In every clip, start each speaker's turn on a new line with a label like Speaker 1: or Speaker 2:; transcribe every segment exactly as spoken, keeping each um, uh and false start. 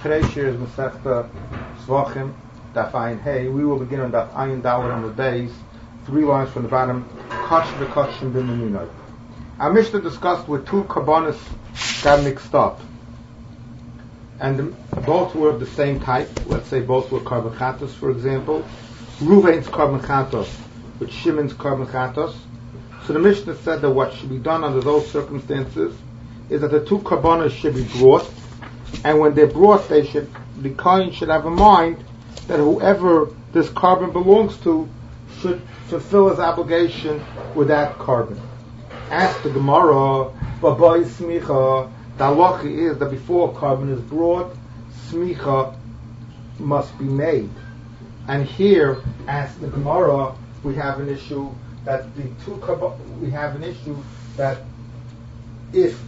Speaker 1: Today's shir is Masechta Svachim, Daf Ayin Hey. We will begin on Daf Ayin Dalet on the base, three lines from the bottom. Kach v'kachim b'minunai. Our Mishnah discussed where two kabbanas got mixed up, and the, both were of the same type. Let's say both were carbon chatos, for example. Ruvain's carbon chatos with Shimon's carbon chatos. So the Mishnah said that what should be done under those circumstances is that the two kabbanas should be brought, and when they're brought, they should, the kohen should have in mind that whoever this carbon belongs to should fulfill his obligation with that carbon. Ask the Gemara, Babai Smicha, the halacha is that before a carbon is brought, Smicha must be made. And here, ask the Gemara, we have an issue that the two carbon, we have an issue that if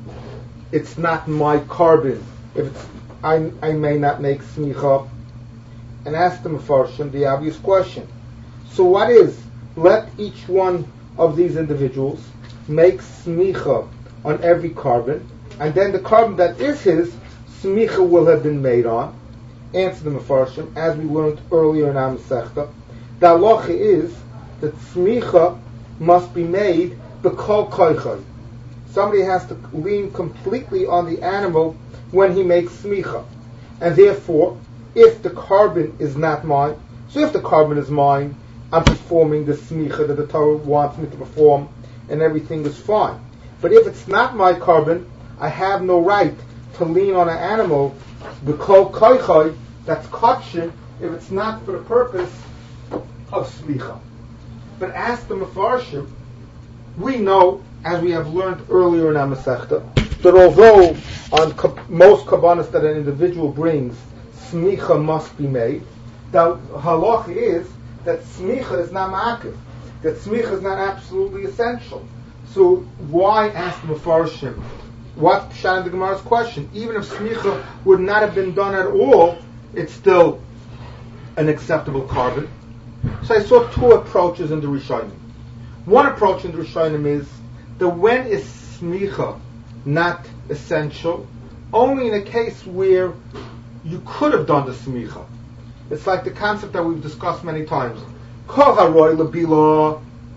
Speaker 1: it's not my carbon, if it's, I, I may not make smicha, and ask the Mefarshim the obvious question. So what is, let each one of these individuals make smicha on every carbon, and then the carbon that is his, smicha will have been made on. Answer the Mefarshim, as we learned earlier in our Masechta, the halacha is that smicha must be made b'kol koichay. Somebody has to lean completely on the animal when he makes smicha. And therefore, if the carbon is not mine, so if the carbon is mine, I'm performing the smicha that the Torah wants me to perform, and everything is fine. But if it's not my carbon, I have no right to lean on an animal, b'kol koichay, that's kosher, if it's not for the purpose of smicha. But ask the Mefarshim, we know, as we have learned earlier in our Masechta, that although on ka- most kabbanas that an individual brings, smicha must be made, the halacha is that smicha is not ma'akiv, that smicha is not absolutely essential. So why ask the Mefarshim? What's pshat in the Gemara's question? Even if smicha would not have been done at all, it's still an acceptable carbon. So I saw two approaches in the Rishonim. One approach in the Rishonim is that when is smicha not essential? Only in a case where you could have done the smicha. It's like the concept that we've discussed many times. Kol haroy lebila,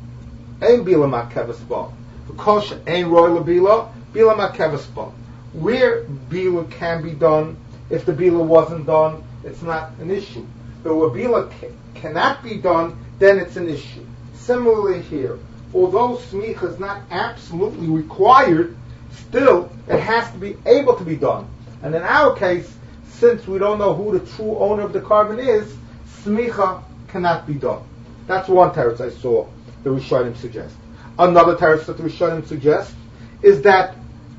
Speaker 1: ein bila makevas ba. Kol she'ein roy lebila, bila makevas ba. Where bila can be done, if the bila wasn't done, it's not an issue. But where bila ca- cannot be done, then it's an issue. Similarly here, although smicha is not absolutely required, still it has to be able to be done. And in our case, since we don't know who the true owner of the carbon is, smicha cannot be done. That's one teretz I saw the Rishonim suggest. Another teretz that the Rishonim suggest is that,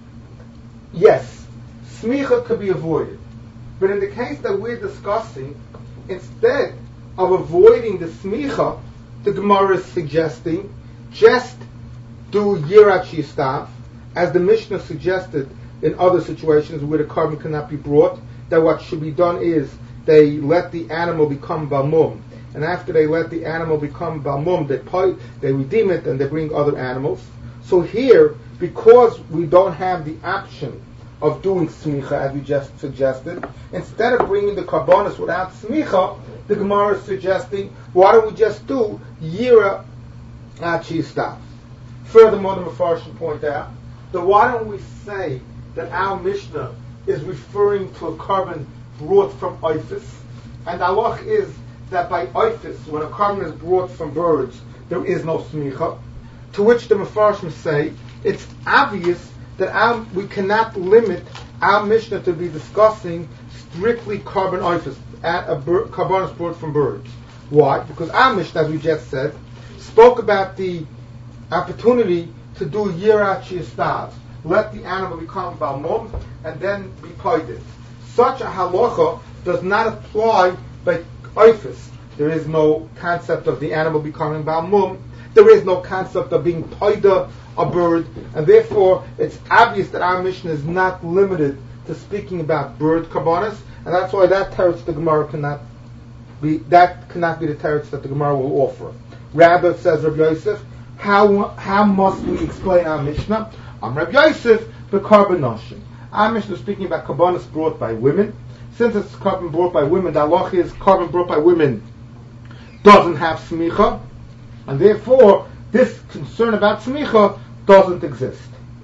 Speaker 1: yes, smicha could be avoided. But in the case that we're discussing, instead of avoiding the smicha, the Gemara is suggesting just do yirat shistav, as the Mishnah suggested in other situations where the carbon cannot be brought, that what should be done is they let the animal become balmum, and after they let the animal become balmum, they, they redeem it and they bring other animals. So here, because we don't have the option of doing smicha as we just suggested, instead of bringing the karbonos without smicha, the Gemara is suggesting, why don't we just do yira achistav? Furthermore, the Mefarshim point out that why don't we say that our Mishnah is referring to a carbon brought from oifis, and the halach is that by oifis, when a carbon is brought from birds, there is no smicha. To which the Mefarshim say it's obvious that our, we cannot limit our Mishnah to be discussing strictly carbon oifis, at a bir- carbon brought from birds. Why? Because our Mishnah, as we just said, spoke about the opportunity to do yirat shistav, let the animal become balmum and then be poided. Such a halacha does not apply by oifis. There is no concept of the animal becoming balmum. There is no concept of being poida, a bird, and therefore it's obvious that our mission is not limited to speaking about bird karbonos, and that's why that teretz the Gemara cannot be that cannot be the teretz that the Gemara will offer. Rather, says Rabbi Yosef, how how must we explain our Mishnah? I'm Rabbi Yosef, the karbonoshim. Our Mishnah is speaking about karbonos brought by women. since it's carbon brought by women, the halacha is carbon brought by women doesn't have smicha, and therefore this concern about smicha doesn't exist.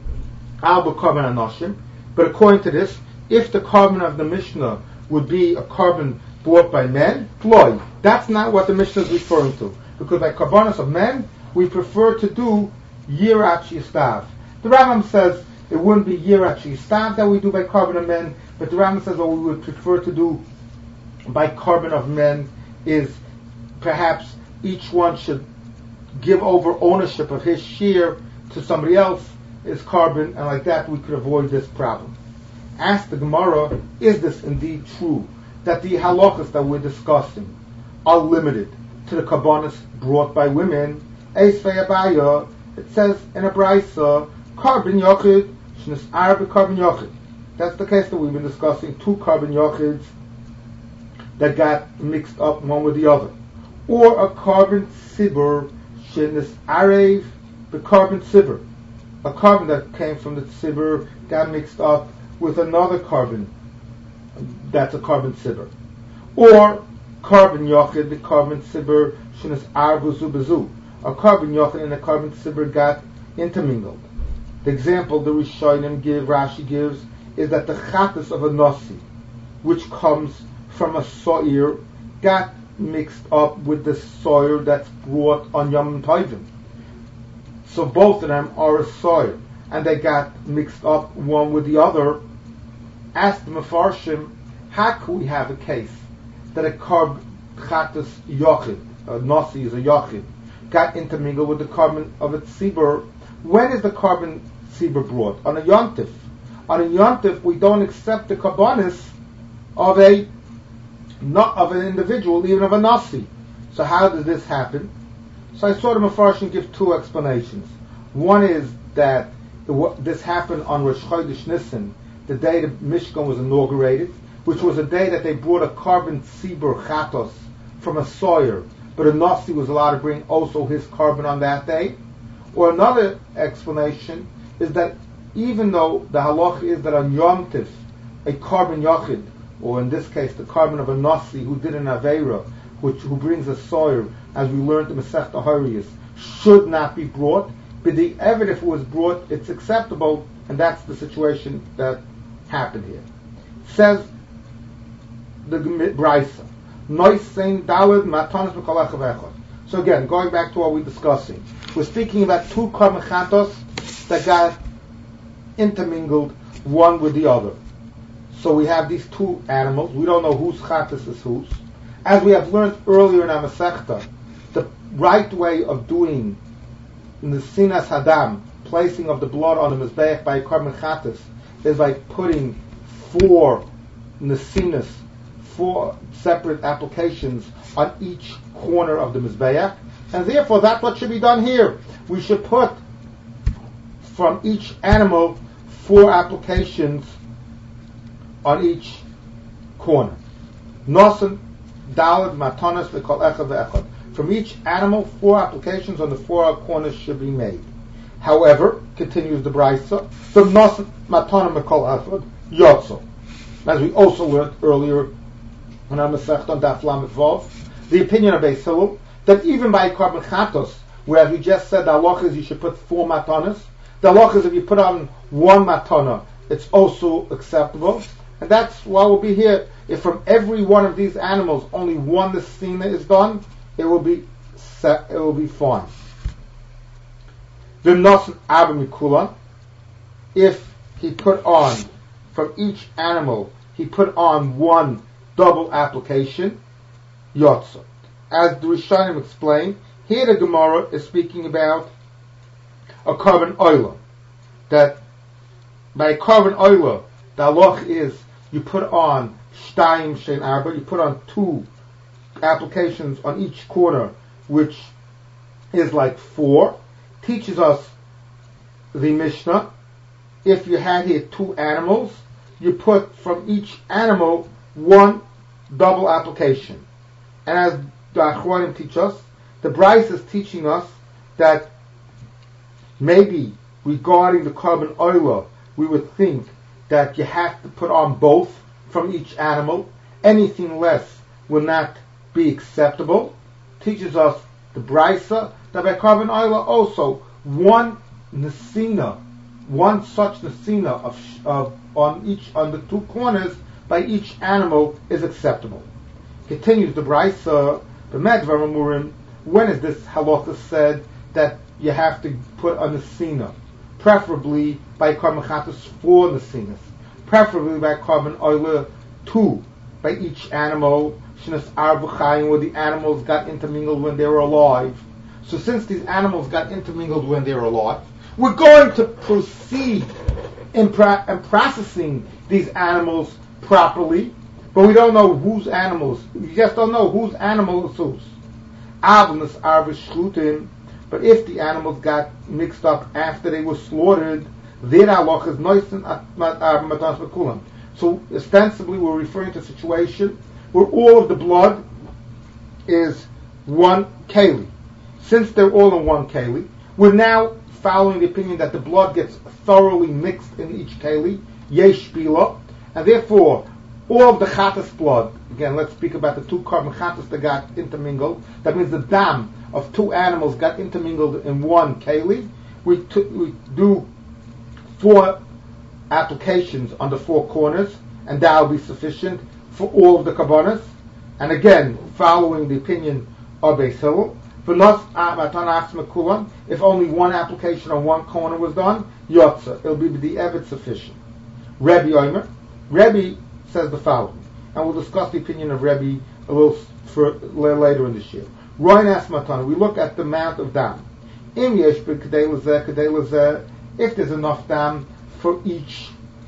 Speaker 1: Al carbon anoshim, but according to this, if the carbon of the Mishnah would be a carbon brought by men, ploy. That's not what the Mishnah is referring to, because by carbonos of men, we prefer to do yirat shistav. The Rambam says it wouldn't be yirat shistav that we do by carbon of men, but the Rambam says what we would prefer to do by carbon of men is perhaps each one should give over ownership of his share to somebody else, his carbon, and like that we could avoid this problem. Ask the Gemara, is this indeed true, that the halachas that we're discussing are limited to the carbonos brought by women? Eisvei Abaya, it says in a brisa, carbon yochid, shnis'ar b'carbon yochid. That's the case that we've been discussing, two carbon yochids that got mixed up one with the other. Or a carbon sibur, shnis'arev b'carbon sibur. A carbon that came from the sibur got mixed up with another carbon that's a carbon sibur. Or carbon yochid, the carbon sibur, shnis'ar b'zu b'zu. A carbon yochid and a carbon sibur got intermingled. The example the Rishonim give, Rashi gives, is that the chatas of a nasi, which comes from a soir, got mixed up with the soir that's brought on Yom Tovim. So both of them are a soir, and they got mixed up one with the other. Ask the Mefarshim, how can we have a case that a carb chatas yochid, a nasi is a yochid, got intermingled with the carbon of its sibur? When is the carbon sibur brought? On a yontif. On a yontif, we don't accept the carbonis of a not of an individual, even of a nasi. So how does this happen? So I saw the Mefarshim give two explanations. One is that this happened on Rosh Chodesh Nisan, the day the Mishkan was inaugurated, which was a day that they brought a carbon sibur chatos from a soyer, but a nasi was allowed to bring also his carbon on that day. Or another explanation is that even though the halach is that on Yom Tif, a carbon yachid, or in this case the carbon of a nasi who did an aveira, which who brings a soyer, as we learned in Masechta Horayos, should not be brought, but the evidence if it was brought, it's acceptable, and that's the situation that happened here. Says the Brisa, Noisein Dawid Matanas B'Kol Echad V'Echad. So again, going back to what we're discussing, we're speaking about two carbon chatos that got intermingled one with the other. So we have these two animals. We don't know whose chatas is whose. As we have learned earlier in our Masechta, the right way of doing the sinas hadam, placing of the blood on the mizbeach by a carbon chatas, is by putting four nesinas, four separate applications on each corner of the mizbeach, and therefore that's what should be done here. We should put from each animal four applications on each corner. Nosen, Daled, Matanas, V'Kol Echad V'Echad. From each animal, four applications on the four corners should be made. However, continues the Brisa, the Nosen, Matanas, V'Kol Echad, Yotzo. As we also learned earlier when I Masechta on Daf Lamed Vav, the opinion of Beis Hillel, that even by carbon chatos, whereas we just said the halach is you should put four matanas, the halach is if you put on one matana, it's also acceptable. And that's why we'll be here. If from every one of these animals only one nesina is done, it will be set, it will be fine. V'nosen abba mikulan, if he put on from each animal, he put on one double application, yotzo. As the Rishonim explained, here the Gemara is speaking about a carbon oiler. That by a carbon oiler, the halach is you put on shtayim shein arba, you put on two applications on each corner, which is like four. Teaches us the Mishnah, if you had here two animals, you put from each animal one double application. And as the Achronim teach us, the Bryce is teaching us that maybe regarding the carbon oiler, we would think that you have to put on both from each animal. Anything less will not be acceptable. Teaches us the Brisa that by carbon oil also one nesina, one such nesina of, of on each on the two corners by each animal is acceptable. Continues the Brisa, the Medvar Amurim. When is this halacha said that you have to put a nesina, preferably by carbon chatas four nesinas, preferably by carbon oil two by each animal, shinas arbuchayim, where the animals got intermingled when they were alive. So since these animals got intermingled when they were alive, we're going to proceed in, pra- in processing these animals properly, but we don't know whose animals. We just don't know whose animal is whose. Avnus arvish shlutin. But if the animals got mixed up after they were slaughtered, their halach is noisin matas mekulam. So ostensibly, we're referring to a situation where all of the blood is one keli. Since they're all in one keli, we're now following the opinion that the blood gets thoroughly mixed in each keli, yesh bila, and therefore all of the chatas blood. Again, let's speak about the two carbon chatas that got intermingled. That means the dam of two animals got intermingled in one keli. We, t- we do four applications on the four corners, and that will be sufficient for all of the kabbanas. And again, following the opinion of Beis Hillel, if only one application on one corner was done, yotza, it'll be the evet sufficient. Rebbe Omer, Rebbe says the following, and we'll discuss the opinion of Rebbe a little for, later in this year. Roin Asmatan, we look at the amount of dam. Im yesh b'kdei lezeh, kdei lezeh, if there's enough dam for each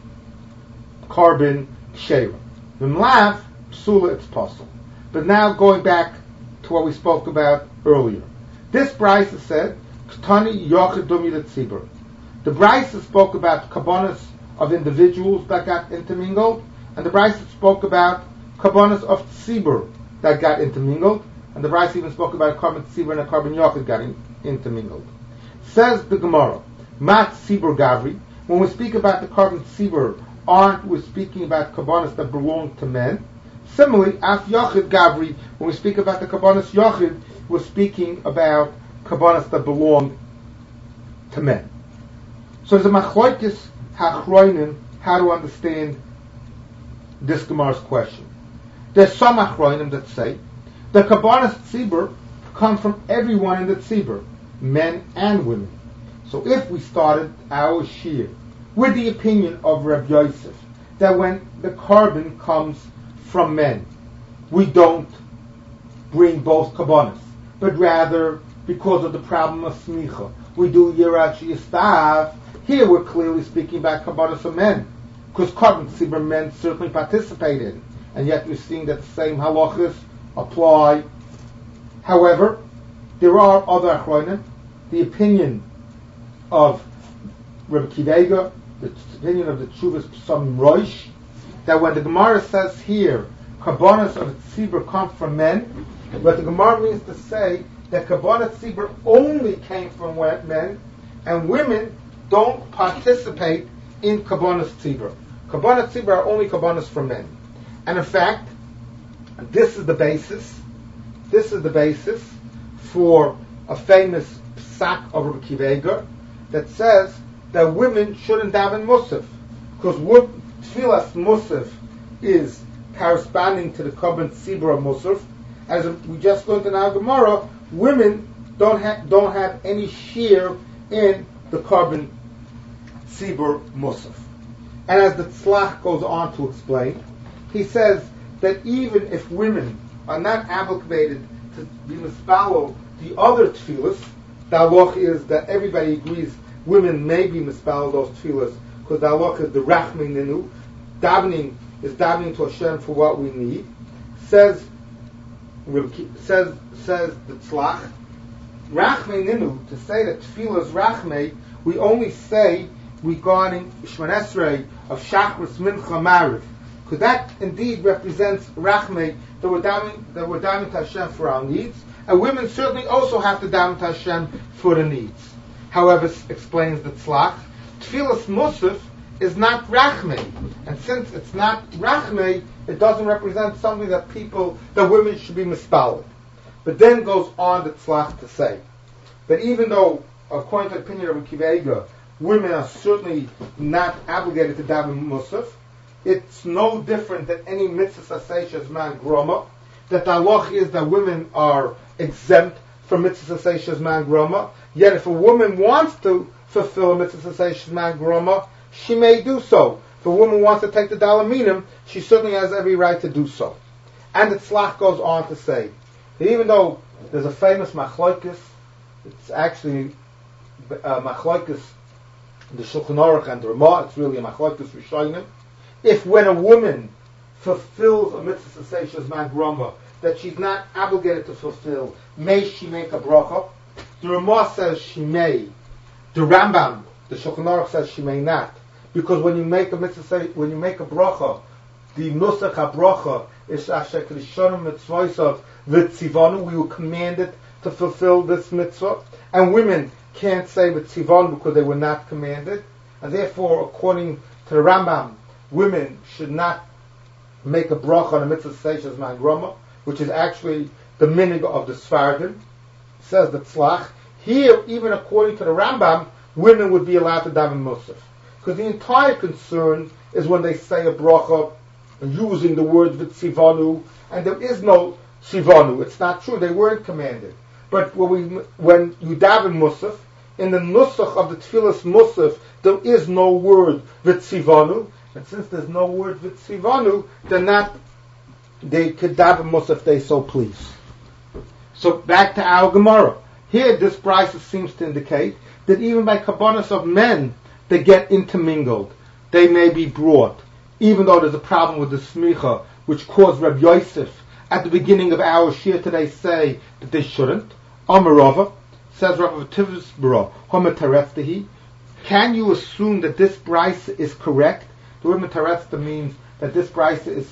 Speaker 1: carbon sheva. V'mlav, psula, it's possible. But now going back to what we spoke about earlier. This Brisa said, Ktani yochid dumi letzibur. The Brisa spoke about kabbanas of individuals that got intermingled, and the Brisa spoke about kabbanas of tzibur that got intermingled, and the Brisa even spoke about a carbon tzibur and a carbon yochid getting intermingled. Says the Gemara, mat tzibur gavri. When we speak about the carbon tzibur, aren't we speaking about kabbanas that belong to men? Similarly, af yochid gavri. When we speak about the kabbanas yochid, we're speaking about kabbanas that belong to men. So there's a machlokes hachroinim how to understand this Gemara's question. There's some hachroinim that say the kabbanas tzibur come from everyone in the tzibur, men and women. So if we started our shir with the opinion of Reb Yosef that when the carbon comes from men, we don't bring both kabbanas, but rather because of the problem of smicha, we do yirat yistav. Here we're clearly speaking about kabbanas of men, because carbon tzibur men certainly participated, and yet we're seeing that the same halachas apply. However, there are other achronim. The opinion of Rabbi Kivega, the opinion of the Tshuvas Psamim Rosh, that when the Gemara says here, kabbanas of tzibur come from men, but the Gemara means to say that kabbanas tzibur only came from men, and women don't participate in kabbanas tzibur. Kabbanas tzibur are only kabbanas from men. And in fact, this is the basis, this is the basis for a famous psak of Rabbi Kivega that says that women shouldn't daven musaf, because what tfilas musaf is corresponding to the carbon tzibur of musaf. As we just learned in our Gemara, women don't have don't have any share in the carbon tzibur musaf. And as the tzlach goes on to explain, he says that even if women are not obligated to be mispalo the other tefillas, the halach is that everybody agrees women may be mispalo those tefillas, because the halach is the rachmei ninu, davening is davening to Hashem for what we need. Says says says the tzlach, rachmei ninu, to say that tefillah is rachmei, we only say regarding Shemon Esrei of Shachris Mincha Mariv, because that indeed represents rachmei, that we're davening that we're davening to Hashem for our needs, and women certainly also have to daven to Hashem for the needs. However, explains the tzlach, tefillas musaf is not rachmei. And since it's not rachmei, it doesn't represent something that people, that women should be mispalled. But then goes on the tzlach to say that even though, according to the opinion of Akiva Eiger, women are certainly not obligated to daven musaf, it's no different than any mitzvah saseish man groma, that the halach is that women are exempt from mitzvah saseish man groma, yet if a woman wants to fulfill a mitzvah saseish man groma, she may do so. If a woman wants to take the dalaminim, she certainly has every right to do so. And the tzlach goes on to say that even though there's a famous machlokes, it's actually uh, machlokes, the Shulchan Aruch and the Ramah, it's really a machlokes rishonim. If when a woman fulfills a mitzvah saseish man groma that she's not obligated to fulfill, may she make a bracha? The Ramah says she may. The Rambam, the Shulchan Aruch, says she may not, because when you make a mitzvah, when you make a bracha, the nusach habracha is asher krishonim mitzvahs v'tzivanu. We were commanded to fulfill this mitzvah, and women can't say v'tzivanu because they were not commanded, and therefore, according to the Rambam, women should not make a bracha on a mitzvah saseish man groma, which is actually the minig of the Sfardim. Says the tzlach. Here, even according to the Rambam, women would be allowed to daven musaf, because the entire concern is when they say a bracha using the word v'tzivanu, and there is no tzivanu. It's not true. They weren't commanded. But when, we, when you daven musaf, in the nusach of the tefillas musaf, there is no word v'tzivanu, and since there's no word v'tzivanu, then not they could daven musaf if they so please. So back to our Gemara. Here, this brisa seems to indicate that even by kabbanas of men, they get intermingled. They may be brought, even though there's a problem with the smicha, which caused Reb Yosef at the beginning of our shir today say that they shouldn't. Amarava says Rav Tivsbara, Homatareftehi. Can you assume that this brisa is correct? The word Matarefta means that this brisa is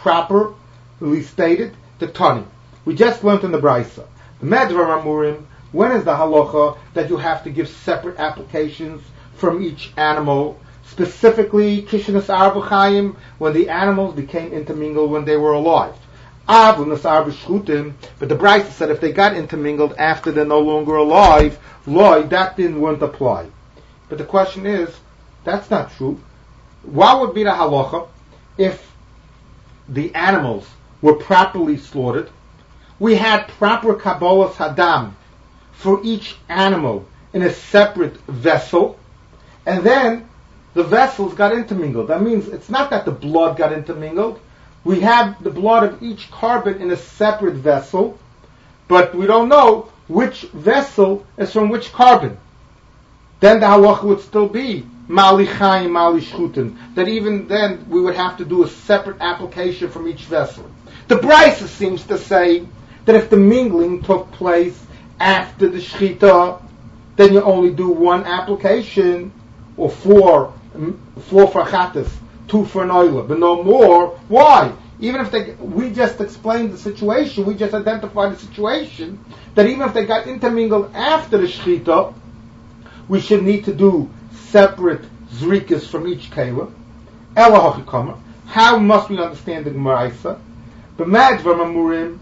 Speaker 1: properly stated. The Tani. We just learned in the brisa. The Medvar Amurim. When is the halacha that you have to give separate applications from each animal? Specifically, Kishanas Arvachayim, when the animals became intermingled when they were alive. Avunas Arvashchutim, but the Brisa said if they got intermingled after they're no longer alive, loy, that didn't wouldn't apply. But the question is, that's not true. What would be the halacha if the animals were properly slaughtered? We had proper kabbalas hadam for each animal in a separate vessel, and then the vessels got intermingled. That means it's not that the blood got intermingled. We have the blood of each carbon in a separate vessel, but we don't know which vessel is from which carbon. Then the halacha would still be mali chayim, mali shchutim. That even then we would have to do a separate application from each vessel. The Brisa seems to say that if the mingling took place after the shchita, then you only do one application, or four, four for chatas, two for an oila, but no more. Why? Even if they, we just explained the situation, we just identified the situation, that even if they got intermingled after the shchita, we should need to do separate zrikas from each keilah. Ela hachikama. How must we understand the Gemara? B'madvar mamurim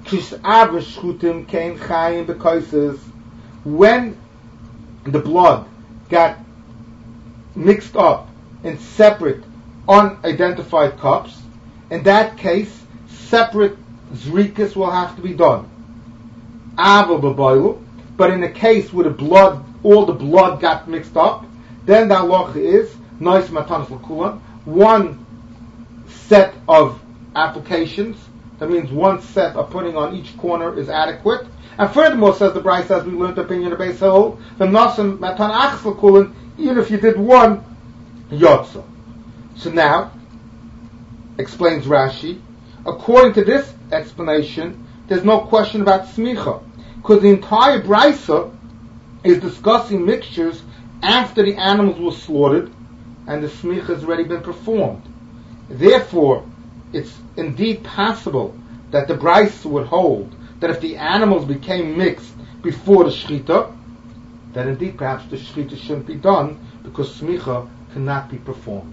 Speaker 1: when the blood got mixed up in separate, unidentified cups, in that case, separate zrikas will have to be done. But in a case where the blood, all the blood got mixed up, then the halacha is nice matanas l'kulan, one set of applications. That means one set of putting on each corner is adequate. And furthermore, says the Brisa, as we learned the opinion of Beis Hillel, the nasim matan achsel kulin, even if you did one, yotza. So now, explains Rashi, according to this explanation, there's no question about smicha, because the entire Brisa is discussing mixtures after the animals were slaughtered and the smicha has already been performed. Therefore, it's indeed possible that the Brisa would hold that if the animals became mixed before the shchita, then indeed perhaps the shchita shouldn't be done because smicha cannot be performed.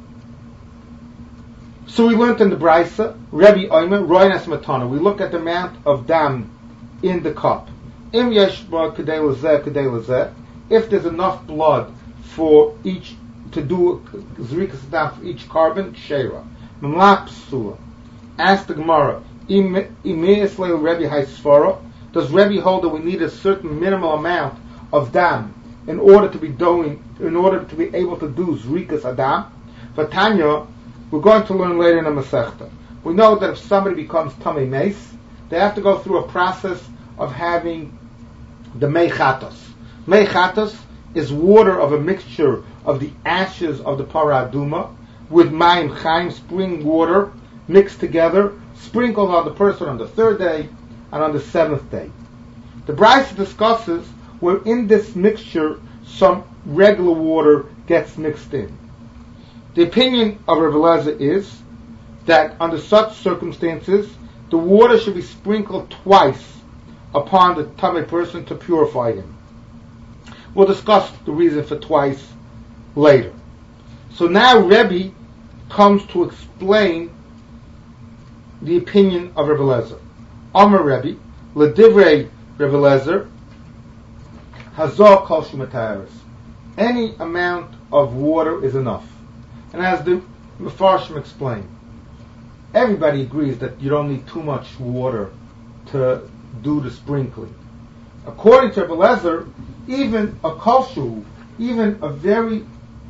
Speaker 1: So we learned in the Brisa, Rebbe Omer, Roinas Matana. We look at the amount of dam in the cup. Im yesh ba kedei lezeh, kedei lezeh. If there's enough blood for each, to do zrikas dam for each carbon, sheira. Memlap psula. Ask the Gemara, Imei leil Rebbe haisfara. Does Rebbe hold that we need a certain minimal amount of dam in order to be doing, in order to be able to do zrikas adam? For Tanya, we're going to learn later in the Masechta. We know that if somebody becomes tamei meis, they have to go through a process of having the meichatos. Meichatos is water of a mixture of the ashes of the para aduma with mayim chaim, spring water, mixed together, sprinkled on the person on the third day and on the seventh day. The Brisa discusses where in this mixture some regular water gets mixed in. The opinion of Rebbe Eliezer is that under such circumstances, the water should be sprinkled twice upon the tamei person to purify him. We'll discuss the reason for twice later. So now Rebbe comes to explain the opinion of Rebbe Eliezer. Amar Rebbe, Ledivrei Rebbe Eliezer, Hazor kol shumataris. Any amount of water is enough. And as the Mefarshim explained, everybody agrees that you don't need too much water to do the sprinkling. According to Rebbe Eliezer, even a koshu, even a very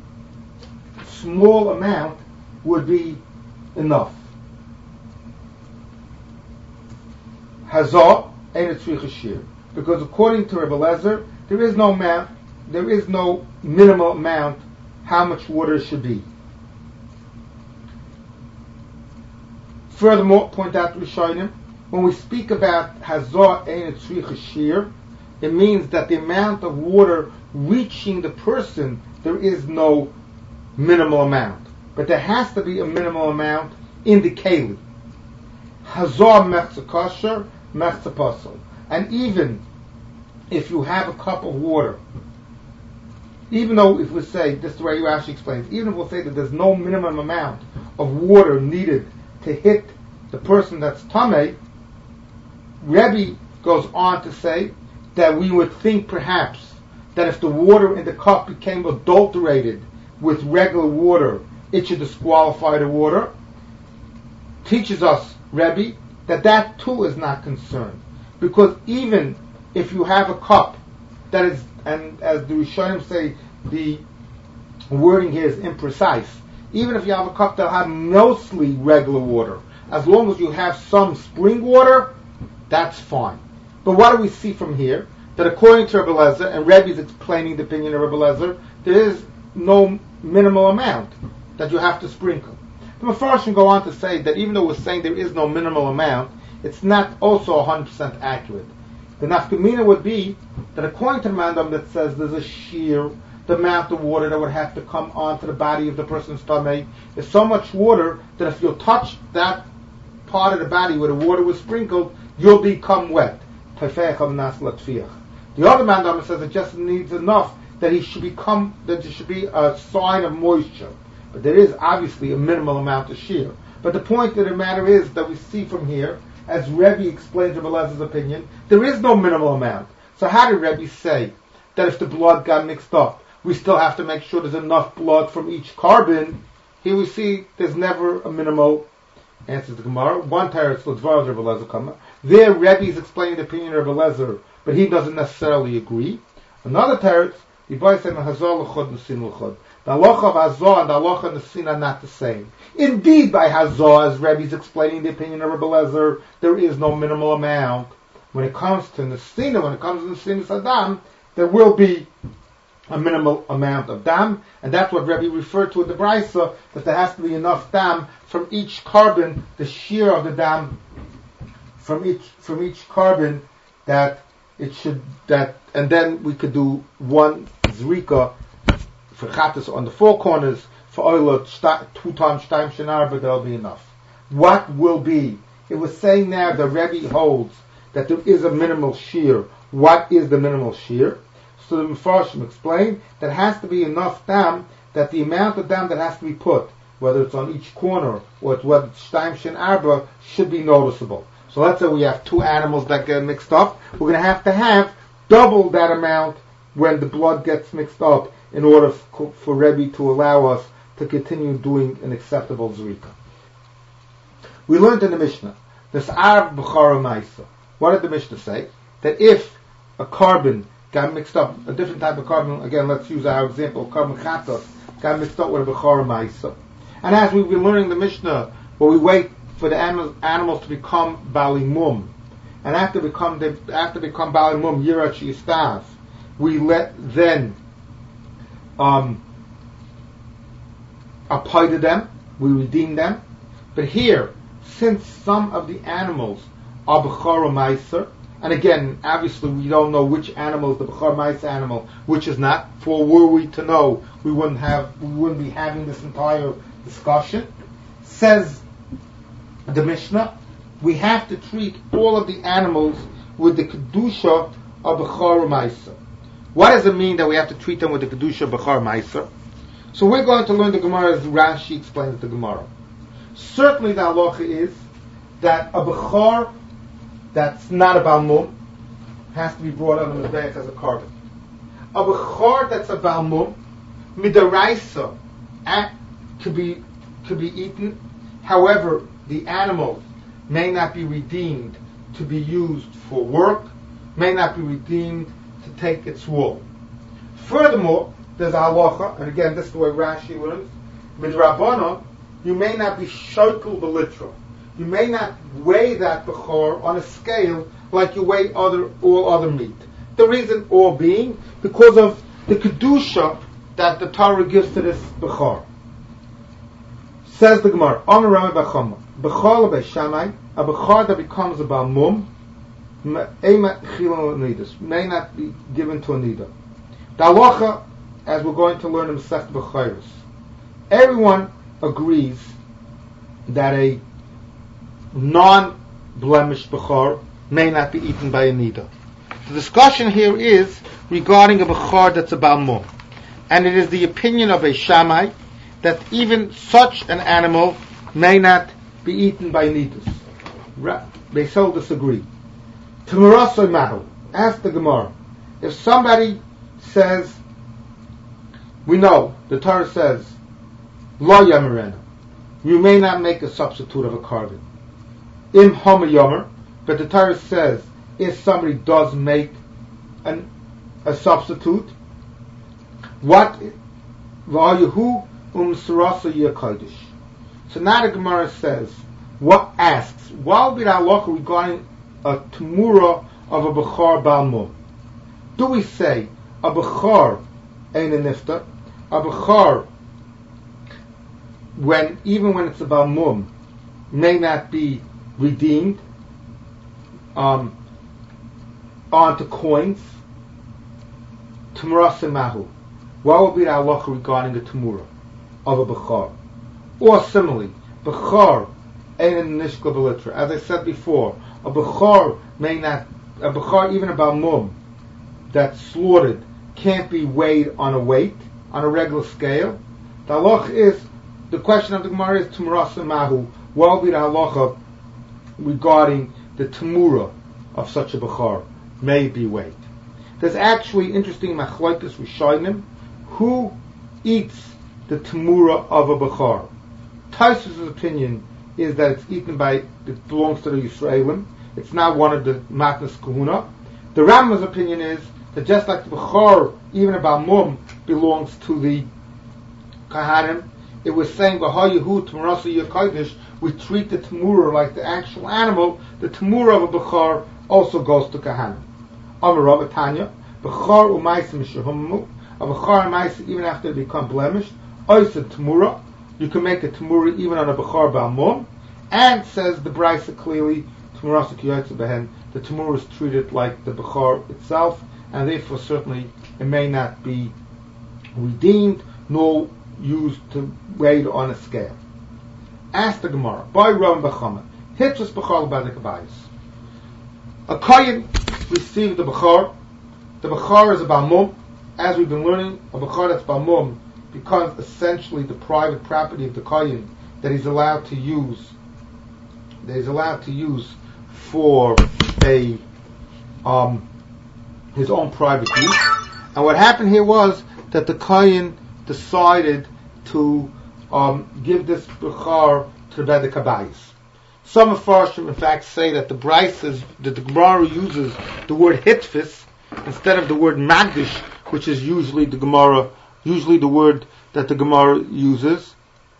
Speaker 1: small amount would be enough. Hazah ain't a tzricha shir, because according to Rebbe Eliezer, there is no amount, there is no minimal amount how much water should be. Furthermore, point out to Rishonim, when we speak about Hazah ein tzricha shir, it means that the amount of water reaching the person, there is no minimal amount. But there has to be a minimal amount in the keli. Hazah mechza kosher, mechza pasol. And even if you have a cup of water, even though if we say, this is the way Rashi explains, even if we'll say that there's no minimum amount of water needed to hit the person that's tamei, Rebbe goes on to say that we would think perhaps that if the water in the cup became adulterated with regular water, it should disqualify the water. Teaches us, Rebbe, that that too is not concerned. Because even if you have a cup that is, and as the Rishonim say, the wording here is imprecise, even if you have a cup that will have mostly regular water, as long as you have some spring water, that's fine. But what do we see from here? That according to Rebbe Eliezer, and Rebbe is explaining the opinion of Rebbe Eliezer, there is no minimal amount that you have to sprinkle. The Mefarshim go on to say that even though we're saying there is no minimal amount, it's not also one hundred percent accurate. The nafkamina would be that according to the mandam that says there's a shear, the amount of water that would have to come onto the body of the person's stomach is so much water that if you touch that part of the body where the water was sprinkled, you'll become wet. The other mandam says it just needs enough that he should become, that there should be a sign of moisture. But there is obviously a minimal amount of shear. But the point of the matter is that we see from here, as Rebbe explains Rebbe Eliezer opinion, there is no minimal amount. So how did Rebbe say that if the blood got mixed up, we still have to make sure there's enough blood from each carbon? Here we see there's never a minimal. Answers the Gemara. One teretz l'dvar Rebbe Eliezer kama. There Rebbe is explaining the opinion of Rebbe Eliezer, but he doesn't necessarily agree. Another teretz, the boy said hazah l'chod nesin l'chod. The halacha of hazah and the halacha of nesin are not the same. Indeed, by hazah, as Rebbe is explaining the opinion of Rebbe Eliezer, there is no minimal amount. When it comes to nesina, when it comes to nesin sadam, there will be a minimal amount of dam, and that's what Rebbe referred to in the Brisa, that there has to be enough dam from each carbon, the shear of the dam from each from each carbon, that it should that, and then we could do one zrika for chatas on the four corners for oil two times shtaim shenar, but there'll be enough. What will be? It was saying now the Rebbe holds that there is a minimal shear. What is the minimal shear? So the Mefarshim explained that has to be enough dam that the amount of dam that has to be put, whether it's on each corner or it's whether it's shtaim shin arba, should be noticeable. So let's say we have two animals that get mixed up. We're going to have to have double that amount when the blood gets mixed up in order for, for Rebbe to allow us to continue doing an acceptable zrika. We learned in the Mishnah, this Arab B'chara Maisa. What did the Mishnah say? That if a carbon got mixed up, a different type of carbon, again, let's use our example, carbon chatos, got mixed up with a B'chara Maisa. And as we've been learning the Mishnah, where we wait for the animals, animals to become Bali Mum, and after become the, after become Bali Mum, Yirat Shistav, we let then um, apply to them, we redeem them. But here, since some of the animals are B'chara Meiser, and again, obviously we don't know which animal is the B'chara Meiser animal, which is not, for were we to know, we wouldn't have, we wouldn't be having this entire discussion. Says the Mishnah, we have to treat all of the animals with the Kedusha of B'chara Meiser. What does it mean that we have to treat them with the Kedusha of B'chara Meiser? So we're going to learn the Gemara as Rashi explains the Gemara. Certainly the halacha is that a B'char that's not a Balmum has to be brought on the Mizbeach as a carbon. A B'char that's a Balmum, Midaraisa, to be, to be eaten. However, the animal may not be redeemed to be used for work, may not be redeemed to take its wool. Furthermore, there's a halacha, and again, this is the way Rashi learns, Midrabana, you may not be shokul b'litra. You may not weigh that bechor on a scale like you weigh other all other meat. The reason all being because of the kedusha that the Torah gives to this bechor. Says the Gemara, Amar Rami Bachama, bechor leBeis a bechor that becomes a balmum, may not be given to a nida. The halacha, as we're going to learn in Masechet Bechayros, everyone agrees that a non-blemished bechor may not be eaten by a nida. The discussion here is regarding a bechor that's a balmum, and it is the opinion of a Shammai that even such an animal may not be eaten by nidas. They so disagree. T'murasoi mahu. Ask the Gemara. If somebody says, we know, the Torah says, Lo yamarena, you may not make a substitute of a carbon. Im homa yomer, but the Torah says, if somebody does make an, a substitute, what? V'ayahu um surasa yakadosh. So now the Gemara says, what asks, what will be the halacha regarding a temura of a bechor balmum? Do we say a bechor ain't a nifta? A bechor, when even when it's a balmum, may not be redeemed um, onto coins? Temura semahu. What will be the halacha regarding the temura of a bechor? Or similarly, bechor ain't a nishka b'litra. As I said before, a bechor may not, a bechor, even a balmum that's slaughtered, can't be weighed on a weight, on a regular scale. The halacha is, the question of the Gemara is Tumura Semahu, what will be the halacha regarding the temura of such a bechor may be weighed. There's actually interesting machlokes rishonim who eats the temura of a bechor. Taisus' opinion is that it's eaten by, it belongs to the Yisraelim. It's not one of the matnas kahuna. The Rambam's opinion is that just like the bechor, even a balmum, belongs to the kahanim, it was saying v'hayahu t'murasa yakadosh, we treat the temura like the actual animal. The temura of a bechor also goes to kahanim. Amar Rav Tanya, bechor u'maisa mishahumu, a bechor and maisa even after they become blemished, oisa temura, you can make a temura even on a bechor balmum, and says the Brisa clearly, temurasa kiyotza behen, the temura is treated like the bechor itself, and therefore certainly it may not be redeemed nor used to weighed on a scale. Ask the Gemara, by Ram Bechama, Hitzus Bechor by the Kabayis. A Kohen received the Bechor. The Bechor is a Balmum. As we've been learning, a Bechor that's Balmum becomes essentially the private property of the kohen that he's allowed to use, that he's allowed to use for a um, his own private use. And what happened here was that the kohen decided to um, give this bechar to the Bedek Habayis. Some Mefarshim, in fact, say that the Brises, that the Gemara uses the word hitfis instead of the word magdish, which is usually the Gemara, usually the word that the Gemara uses,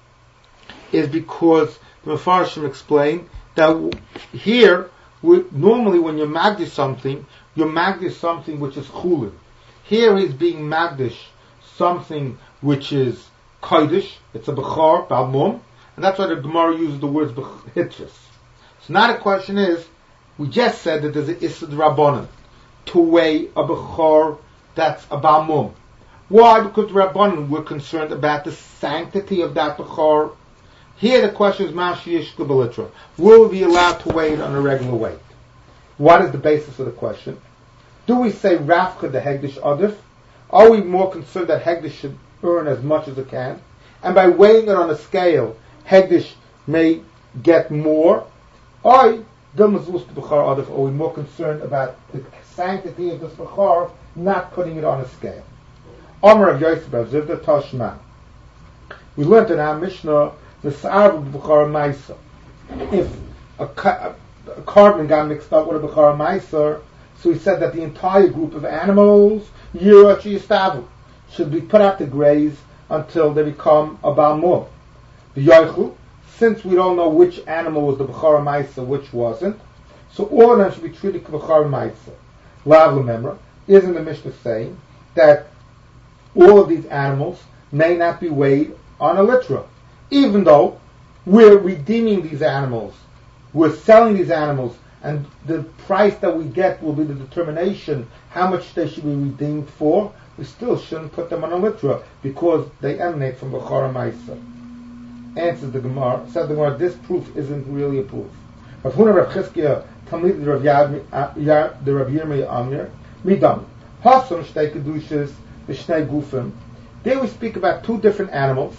Speaker 1: is because the Mefarshim explain that here, we, normally when you're magdish something, you're magdish something which is chulin. Here he's being magdish something which is kodesh, it's a bechar, balmum, and that's why the Gemara uses the words hitfis. So now the question is, we just said that there's an Issud Rabbanan to weigh a bechar that's a balmum. Why? Because the Rabbanan were concerned about the sanctity of that bechar. Here the question is, Mashiach Kabbalitra, will we be allowed to weigh it on a regular weight? What is the basis of the question? Do we say Rafcha the Hegdish Adif? Are we more concerned that Hegdish should earn as much as it can? And by weighing it on a scale, Hegdish may get more? Or are we more concerned about the sanctity of this Bechar, not putting it on a scale? Omer of Yosef of Zivda Tashma. We learned in our Mishnah the Sa'ar of Bechar Maisa. If a, ca- a carbon got mixed up with a Bechar Maisa, so he said that the entire group of animals, Yirachi Yistavu, should be put out to graze until they become a Balmum. The Yoichu, since we don't know which animal was the Bechara Maisa, which wasn't, so all of them should be treated as Bechara Maisa. Lav Lememra, isn't the Mishnah saying that all of these animals may not be weighed on a litra, even though we're redeeming these animals, we're selling these animals, and the price that we get will be the determination how much they should be redeemed for, we still shouldn't put them on a litra because they emanate from Bechara Maisa. Answers the Gemara, says the Gemara, this proof isn't really a proof. Rav Huna Rav Chizkiya, Talmid the Rav Yirmiyah Amir, Midam, Hasam Shtei Kedushas, the Shnei Gufim. There we speak about two different animals.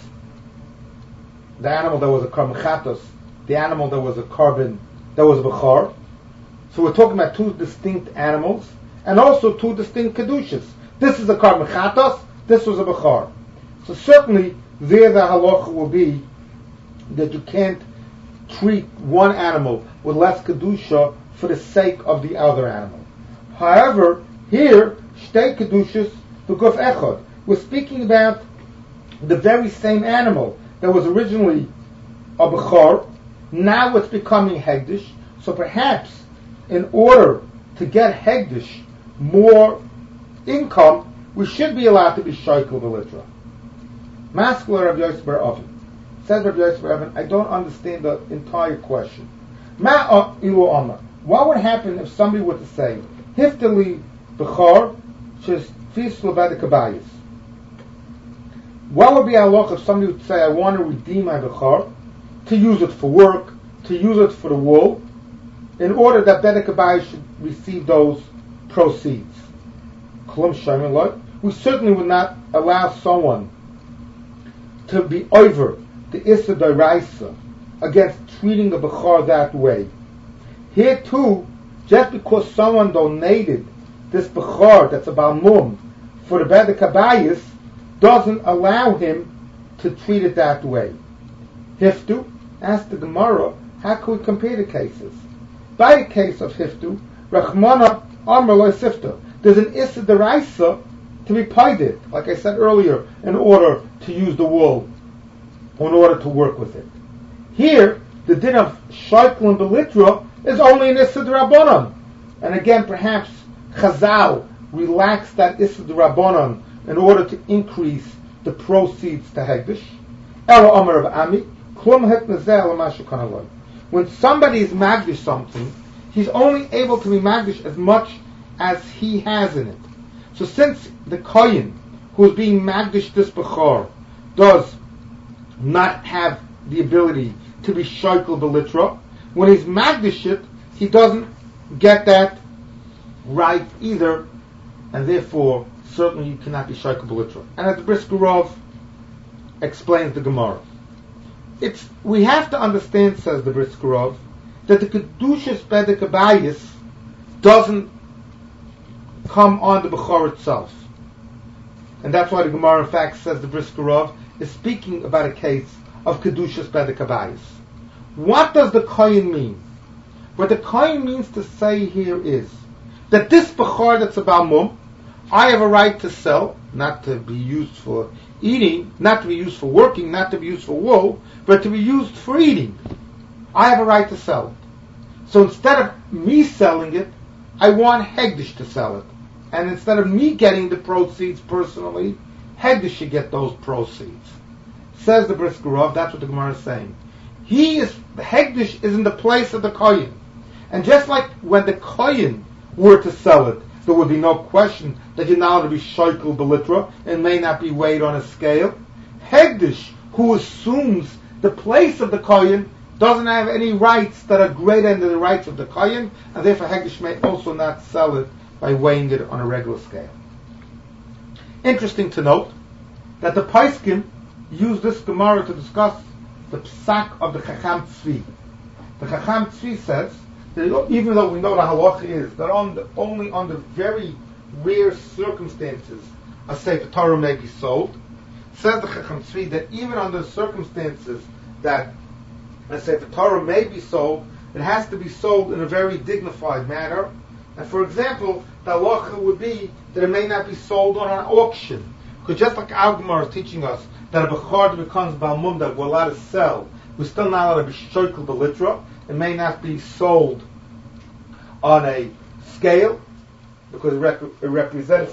Speaker 1: The animal that was a carbon chatos, the animal that was a carbon, that was a Bechar. So we're talking about two distinct animals, and also two distinct Kedushas. This is a carbon chatos, this was a Bechar. So certainly, there the halacha will be that you can't treat one animal with less kedusha for the sake of the other animal. However, here, shtei kedushas b'guf echad. We're speaking about the very same animal that was originally a bechar. Now it's becoming hegdish. So perhaps, in order to get hegdish more income, we should be allowed to be shaykel b'litra. Maskler Rav Yosef bar Avi. Says Rav Yosef bar Avi, I don't understand the entire question. Ma ilu amar. What would happen if somebody were to say, Hiftali b'char shes fis lebedek habayis? What would be our loch if somebody would say, I want to redeem my b'char, to use it for work, to use it for the wool, in order that bedek habayis should receive those proceeds? Klum shaymin lo. We certainly would not allow someone to be over the Issa D'Oraisa against treating a Bechar that way. Here too, just because someone donated this Bechar that's a Balmum for the Bedek Habayis doesn't allow him to treat it that way. Hiftu, ask the Gemara, how can we compare the cases? By the case of Hiftu, Rachmana Amar Lo Sifta, there's an Issa D'Oraisa to be paided, like I said earlier, in order to use the wool, in order to work with it. Here, the din of shaykel and belitra is only an Issa D'Rabbanan. And again, perhaps Chazal relaxed that Issa D'Rabbanan in order to increase the proceeds to Hegdish. Ela Amar of Ami, Klum Het Nazeh L'Mashu Kanaloi. When somebody is magdish something, he's only able to be magdish as much as he has in it. So since the kohen who is being magdish this bechar does not have the ability to be shaykel belitra, when he's magdish it, he doesn't get that right either, and therefore certainly you cannot be shaykel belitra. And at the Brisker Rov, explains the Gemara. It's we have to understand, says the Brisker Rov, that the Kedushas Bedek Abayis doesn't come on the Bechor itself. And that's why the Gemara, in fact, says the Brisker Rov is speaking about a case of Kedushas Bedek Abayis. What does the Kohen mean? What the Kohen means to say here is that this Bechor that's about Mum, I have a right to sell, not to be used for eating, not to be used for working, not to be used for wool, but to be used for eating. I have a right to sell it. So instead of me selling it, I want Hegdish to sell it. And instead of me getting the proceeds personally, Hegdish should get those proceeds. Says the Brisker Rov, that's what the Gemara is saying. He is, the Hegdish is in the place of the Kohen. And just like when the Kohen were to sell it, there would be no question that you're now to be shoikel belitra and may not be weighed on a scale. Hegdish, who assumes the place of the Kohen, doesn't have any rights that are greater than the rights of the Kohen, and therefore Hegdish may also not sell it by weighing it on a regular scale. Interesting to note that the Paiskim use this Gemara to discuss the psak of the Chacham Tzvi. The Chacham Tzvi says that even though we know the halacha is that on the, only under very rare circumstances a Sefer Torah may be sold, says the Chacham Tzvi that even under circumstances that a Sefer Torah may be sold, it has to be sold in a very dignified manner. And for example, the halacha would be that it may not be sold on an auction. Because just like our Gemara is teaching us that a Bechor that becomes Baal Mum that we're allowed to sell, we're still not allowed to be shoikel belitra. It may not be sold on a scale because it, rep- it represents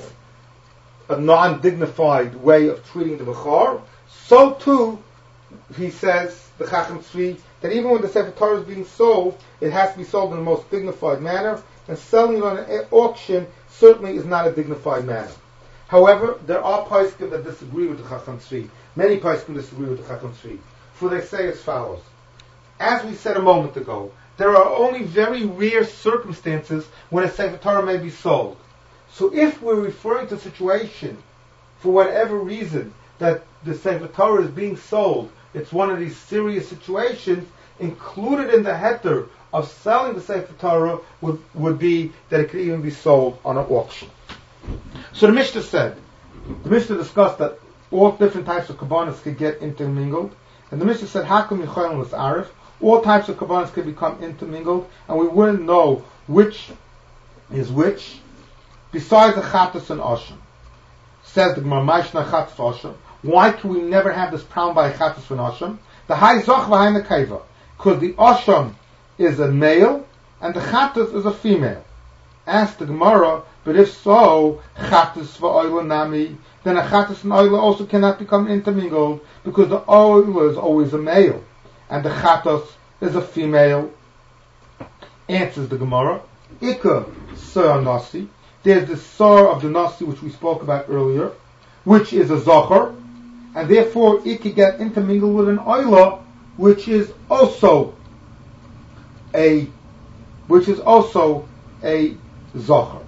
Speaker 1: a non-dignified way of treating the Bechor. So too, he says, the Chacham Tzvi, that even when the Sefer Torah is being sold, it has to be sold in the most dignified manner, and selling it on an auction certainly is not a dignified manner. However, there are Paiskim that disagree with the Chacham Tzvi. Many Paiskim disagree with the Chacham Tzvi. For they say as follows. As we said a moment ago, there are only very rare circumstances when a Sefer Torah may be sold. So if we're referring to a situation, for whatever reason, that the Sefer Torah is being sold, it's one of these serious situations, included in the heter of selling the Sefer Torah would, would be that it could even be sold on an auction. So the Mishnah said, the Mishnah discussed that all different types of kabbanas could get intermingled, and the Mishnah said, Hakum Yicholim L'S'arif, all types of kabbanas could become intermingled, and we wouldn't know which is which, besides the Chatas and Osham. Says the Gemara, Ma'ishna Chatas Osham. Why can we never have this problem by Chatas and Osham? The Hai Zoch v'Hai Nekeva, because the Osham is a male, and the Chatas is a female. Asked the Gemara, but if so, Chatas v'Oila Nami, then a Chatas and Oila also cannot become intermingled, because the Oila is always a male, and the Chatas is a female. Answers the Gemara, Ika Sar Nasi, there's the Sar of the Nasi which we spoke about earlier, which is a Zohar, and therefore it could get intermingled with an Oila, which is also a, which is also a Zohar.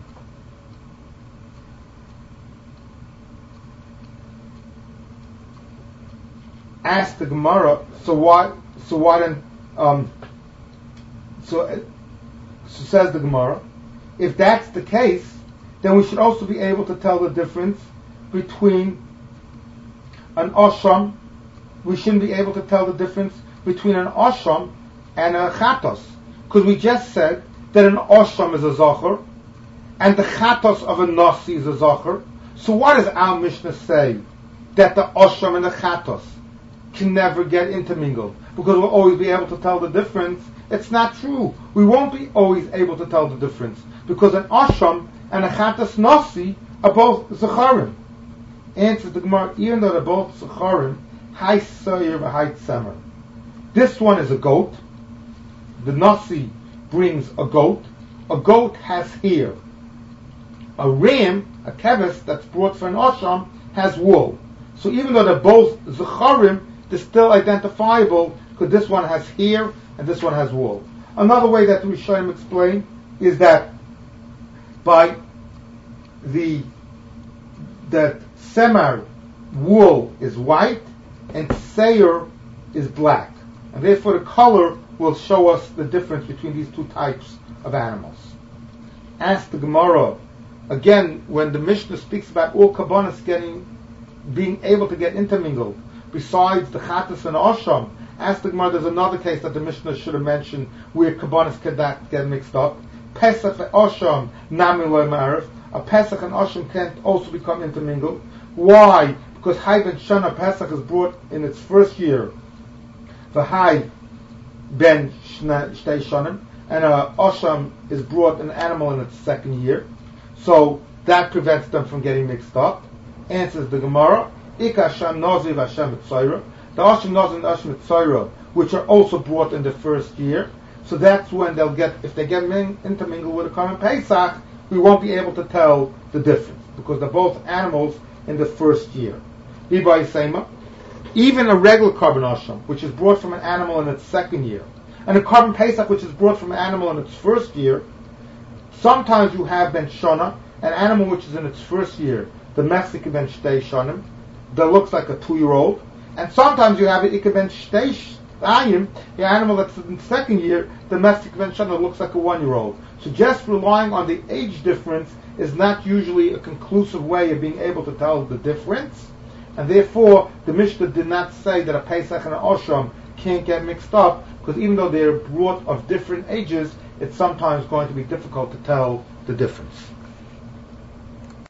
Speaker 1: Ask the Gemara, so why, so why then, um, so, so says the Gemara, if that's the case, then we should also be able to tell the difference between an Osham, we shouldn't be able to tell the difference between an Osham and a Chatos, because we just said that an Osham is a Zohar, and the Chatos of a Nasi is a Zohar. So what does our Mishnah say? That the Osham and the Chatos can never get intermingled, because we'll always be able to tell the difference. It's not true. We won't be always able to tell the difference, because an Osham and a Chatas Nasi are both Zacharim. Answers the Gemara, even though they're both Zacharim, Hai Soyer v'Hai Tzemer. This one is a goat. The Nasi brings a goat. A goat has hair. A ram, a keves that's brought for an Osham, has wool. So even though they're both Zacharim, they're still identifiable, because this one has hair and this one has wool. Another way that the Rishonim explain is that by the that Semar wool is white and Seir is black. And therefore the color will show us the difference between these two types of animals. Ask the Gemara, again, when the Mishnah speaks about all kabbanis getting, being able to get intermingled, besides the Chatas and Osham, ask the Gemara, there's another case that the Mishnah should have mentioned where kabbanis can get mixed up. Pesach and Osham, Nami Loy Ma'arif. A Pesach and Osham can't also become intermingled. Why? Because Hay ben Shana Pesach is brought in its first year. The Hay ben Shtei Shanim, and a Osham is brought an animal in its second year. So that prevents them from getting mixed up. Answers the Gemara, Ik Hashem Noziv Hashem Mitzayra. The Osham Noziv and Osham Mitzayra, which are also brought in the first year. So that's when they'll get, if they get intermingled with a common Pesach, we won't be able to tell the difference, because they're both animals in the first year. Bibai Seima, even a regular carbon Osham, which is brought from an animal in its second year, and a carbon Pesach, which is brought from an animal in its first year, sometimes you have Ben Shona, an animal which is in its first year, the Mexican Ben Shtei Shonim, that looks like a two-year-old, and sometimes you have an Ika Ben Shtei Ayim, the animal that's in the second year, the Mexican Ben Shona, looks like a one-year-old. So just relying on the age difference is not usually a conclusive way of being able to tell the difference, and therefore the Mishnah did not say that a Pesach and an Osham can't get mixed up, because even though they're brought of different ages, it's sometimes going to be difficult to tell the difference.